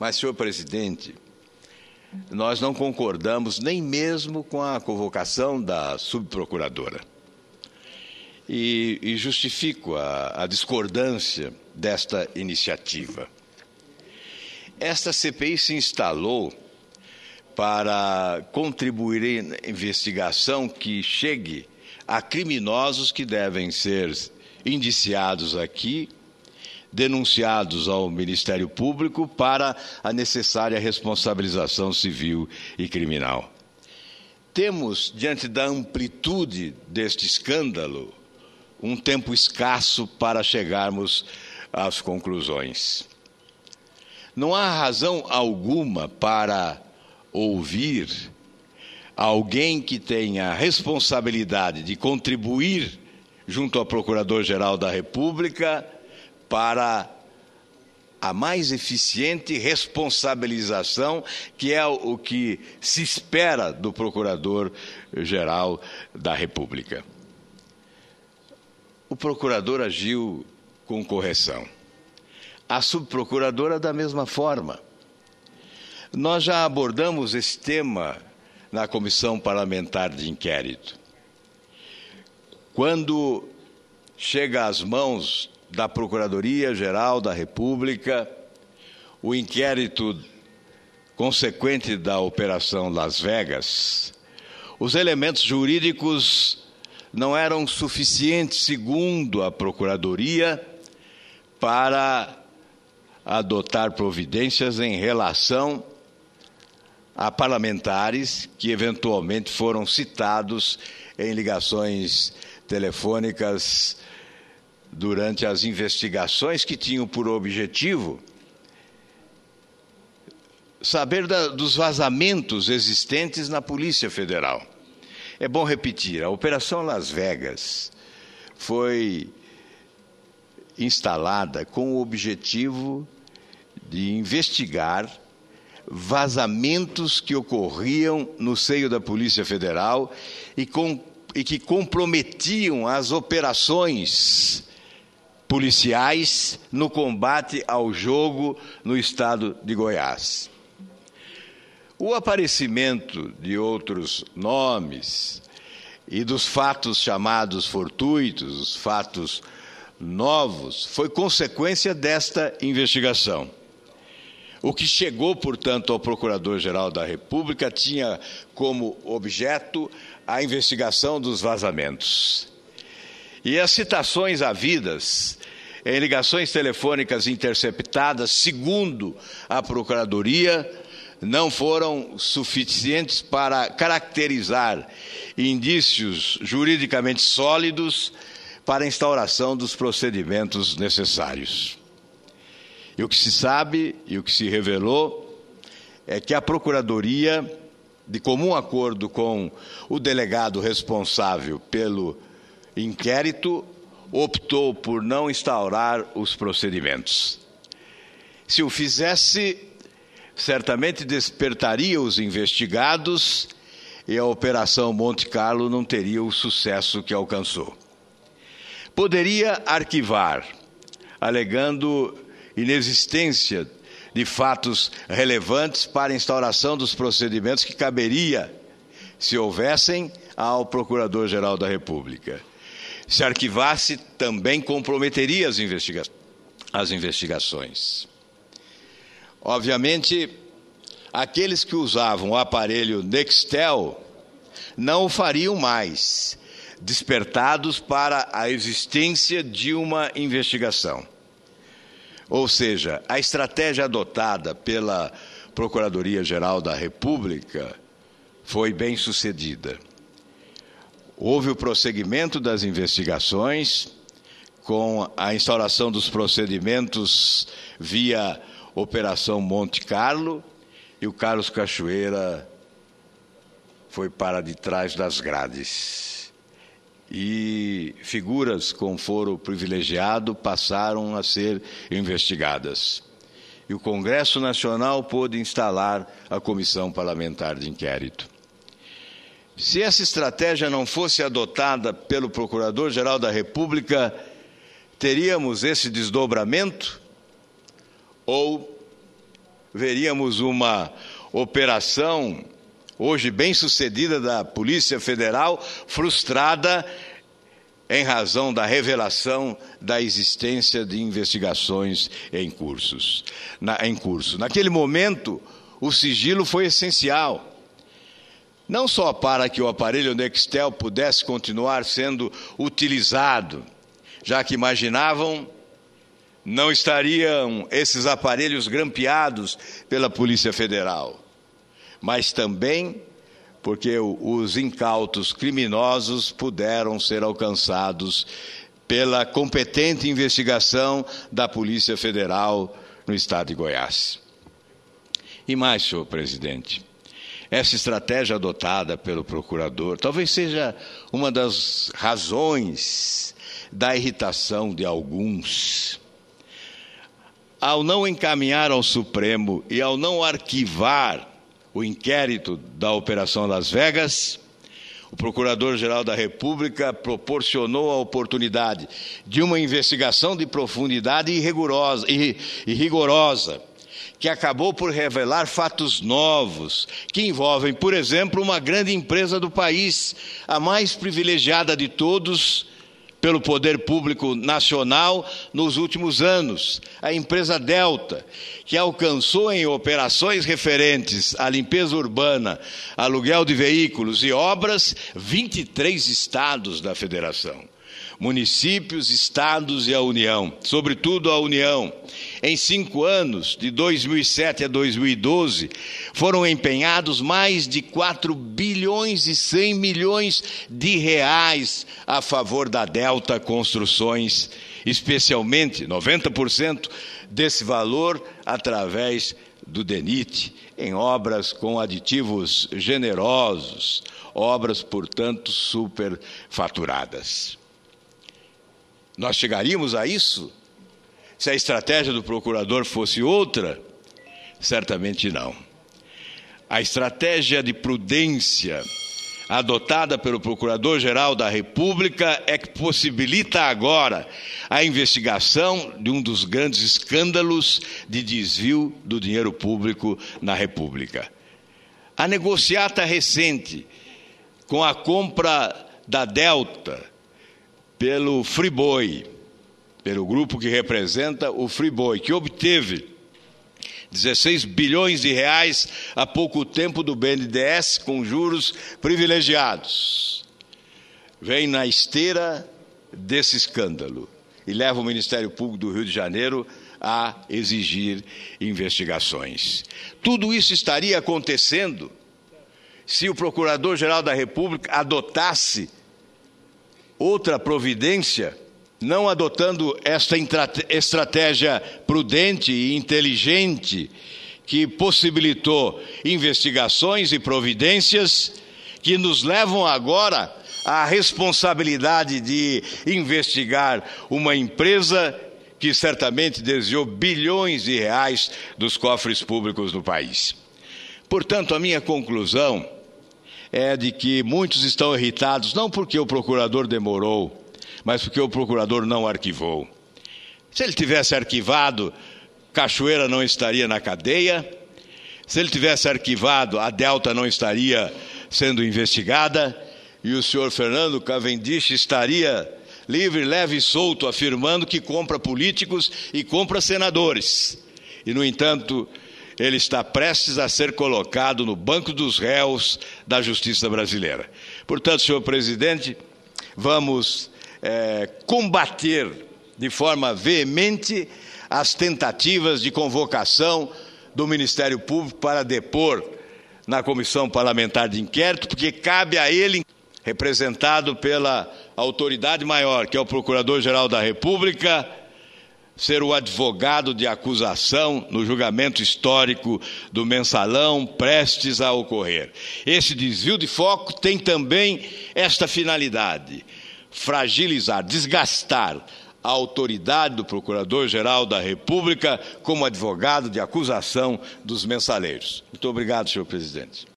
Mas, senhor presidente, nós não concordamos nem mesmo com a convocação da subprocuradora. E justifico a discordância desta iniciativa. Esta CPI se instalou para contribuir na investigação que chegue a criminosos que devem ser indiciados aqui, denunciados ao Ministério Público para a necessária responsabilização civil e criminal. Temos, diante da amplitude deste escândalo, um tempo escasso para chegarmos às conclusões. Não há razão alguma para ouvir alguém que tenha a responsabilidade de contribuir junto ao Procurador-Geral da República para a mais eficiente responsabilização, que é o que se espera do Procurador-Geral da República. O procurador agiu com correção. A subprocuradora, da mesma forma. Nós já abordamos esse tema na Comissão Parlamentar de Inquérito. Quando chega às mãos da Procuradoria-Geral da República o inquérito consequente da Operação Las Vegas, os elementos jurídicos não eram suficientes, segundo a Procuradoria, para adotar providências em relação a parlamentares que eventualmente foram citados em ligações telefônicas durante as investigações que tinham por objetivo saber dos vazamentos existentes na Polícia Federal. É bom repetir, a Operação Las Vegas foi instalada com o objetivo de investigar vazamentos que ocorriam no seio da Polícia Federal e que comprometiam as operações policiais no combate ao jogo no estado de Goiás. O aparecimento de outros nomes e dos fatos chamados fortuitos, os fatos novos, foi consequência desta investigação. O que chegou, portanto, ao Procurador-Geral da República tinha como objeto a investigação dos vazamentos. E as citações havidas em ligações telefônicas interceptadas, segundo a Procuradoria, não foram suficientes para caracterizar indícios juridicamente sólidos para a instauração dos procedimentos necessários. E o que se sabe e o que se revelou é que a Procuradoria, de comum acordo com o delegado responsável pelo inquérito, optou por não instaurar os procedimentos. Se o fizesse, certamente despertaria os investigados e a Operação Monte Carlo não teria o sucesso que alcançou. Poderia arquivar, alegando inexistência de fatos relevantes para a instauração dos procedimentos que caberia, se houvessem, ao Procurador-Geral da República. Se arquivasse, também comprometeria as investigações. Obviamente, aqueles que usavam o aparelho Nextel não o fariam mais, despertados para a existência de uma investigação. Ou seja, a estratégia adotada pela Procuradoria-Geral da República foi bem sucedida. Houve o prosseguimento das investigações com a instauração dos procedimentos via Operação Monte Carlo, e o Carlos Cachoeira foi para de trás das grades. E figuras com foro privilegiado passaram a ser investigadas. E o Congresso Nacional pôde instalar a Comissão Parlamentar de Inquérito. Se essa estratégia não fosse adotada pelo Procurador-Geral da República, teríamos esse desdobramento? Ou veríamos uma operação hoje bem-sucedida da Polícia Federal frustrada em razão da revelação da existência de investigações em curso. Naquele momento, o sigilo foi essencial, não só para que o aparelho Nextel pudesse continuar sendo utilizado, já que imaginavam não estariam esses aparelhos grampeados pela Polícia Federal, mas também porque os incautos criminosos puderam ser alcançados pela competente investigação da Polícia Federal no estado de Goiás. E mais, senhor presidente, essa estratégia adotada pelo procurador talvez seja uma das razões da irritação de alguns. Ao não encaminhar ao Supremo e ao não arquivar o inquérito da Operação Las Vegas, o Procurador-Geral da República proporcionou a oportunidade de uma investigação de profundidade e rigorosa, que acabou por revelar fatos novos, que envolvem, por exemplo, uma grande empresa do país, a mais privilegiada de todos pelo poder público nacional nos últimos anos, a empresa Delta, que alcançou em operações referentes à limpeza urbana, aluguel de veículos e obras, 23 estados da federação. Municípios, estados e a União, sobretudo a União. Em 5 anos, de 2007 a 2012, foram empenhados mais de 4 bilhões e 100 milhões de reais a favor da Delta Construções, especialmente 90% desse valor através do DENIT, em obras com aditivos generosos, obras, portanto, superfaturadas. Nós chegaríamos a isso se a estratégia do procurador fosse outra? Certamente não. A estratégia de prudência adotada pelo Procurador-Geral da República é que possibilita agora a investigação de um dos grandes escândalos de desvio do dinheiro público na República. A negociata recente com a compra da Delta pelo Friboi, pelo grupo que representa o Friboi, que obteve 16 bilhões de reais há pouco tempo do BNDES com juros privilegiados. Vem na esteira desse escândalo e leva o Ministério Público do Rio de Janeiro a exigir investigações. Tudo isso estaria acontecendo se o Procurador-Geral da República adotasse outra providência, não adotando esta estratégia prudente e inteligente que possibilitou investigações e providências que nos levam agora à responsabilidade de investigar uma empresa que certamente desviou bilhões de reais dos cofres públicos do país. Portanto, a minha conclusão é de que muitos estão irritados, não porque o procurador demorou, mas porque o procurador não arquivou. Se ele tivesse arquivado, Cachoeira não estaria na cadeia. Se ele tivesse arquivado, a Delta não estaria sendo investigada e o senhor Fernando Cavendish estaria livre, leve e solto, afirmando que compra políticos e compra senadores. E, no entanto, ele está prestes a ser colocado no banco dos réus da justiça brasileira. Portanto, senhor presidente, vamos combater de forma veemente as tentativas de convocação do Ministério Público para depor na Comissão Parlamentar de Inquérito, porque cabe a ele, representado pela autoridade maior, que é o Procurador-Geral da República, ser o advogado de acusação no julgamento histórico do Mensalão prestes a ocorrer. Esse desvio de foco tem também esta finalidade: fragilizar, desgastar a autoridade do Procurador-Geral da República como advogado de acusação dos mensaleiros. Muito obrigado, senhor presidente.